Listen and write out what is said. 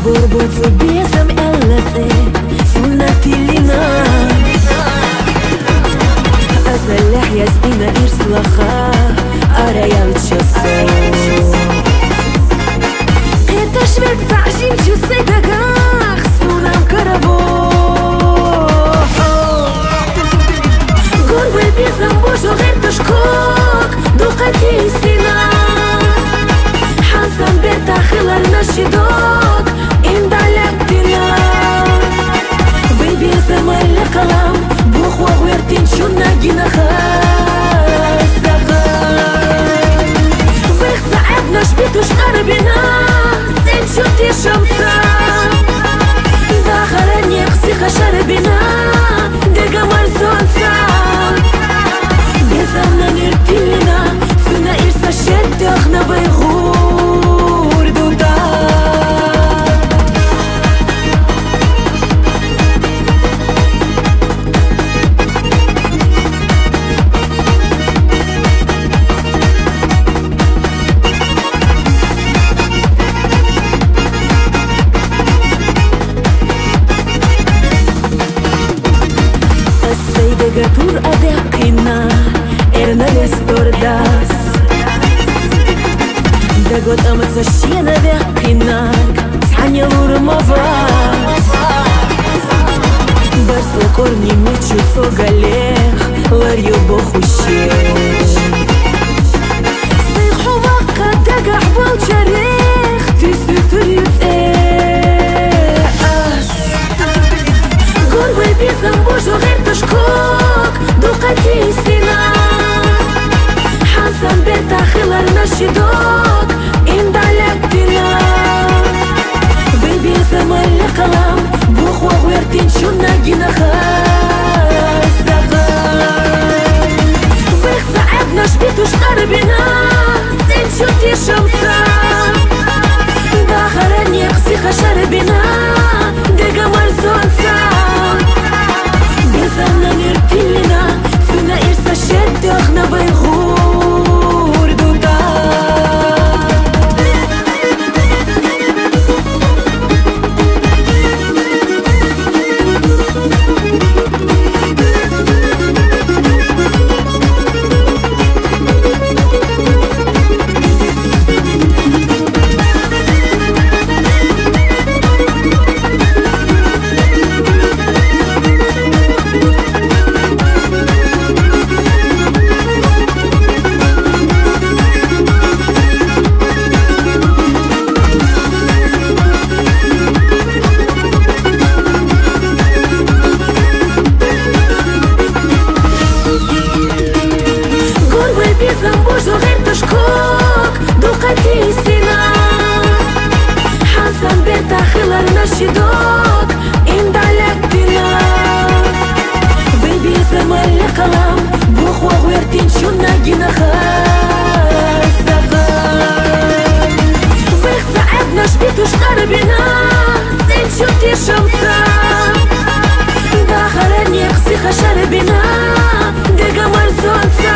Borboțul biesăm elățe Sunnatilina Azallah yastina irslaha Arayal çaso Qeta shvek ta'jim çuse dagah Sunam karavo Gorbe biesam boşo gher tashkok Duqati sina Hasan berta khilar nashidok القلم بوخوا غويرتين شو ناقينا خاصة ويخ صعبنا شبيتوش قربنا زين شوتي شمسة داخرني قسيخة شربنا دقا مرزونسة بيزمنا نرتيلنا فينا إرسا شد اخنا بيغور دودا Gatur adekina Ernele stordas Dagot amatsa shiena dekina Tanya urmavas Barso korni mechu sogalech Lar yubo khushech Sayxu waqqa dagah bal charech Tisutur yut'as Gorwe bizam bojo gher tashkok Duqati sina Hasan berta khilar nashidok Indalaktina Baby zaman القلم بوخوا غويرتين شو ناقينا خاصة ويخ صعبنا شبيتوش قربنا زين شوتي شمسة داخرني قسيخة شربنا دقا مرزونسة بيزمنا نرتيلنا فينا إرسا شد اخنا بيغور دودا Zambujo gher tashkok Duqati sina Hasan berta khilar nashidok Indalaktina Baby zaman القلم بوخوا غويرتين شو ناقينا خاصة ويخ صعبنا شبيتوش قربنا زين شوتي شمسة داخرني قسيخة شربنا دقا مرزونسة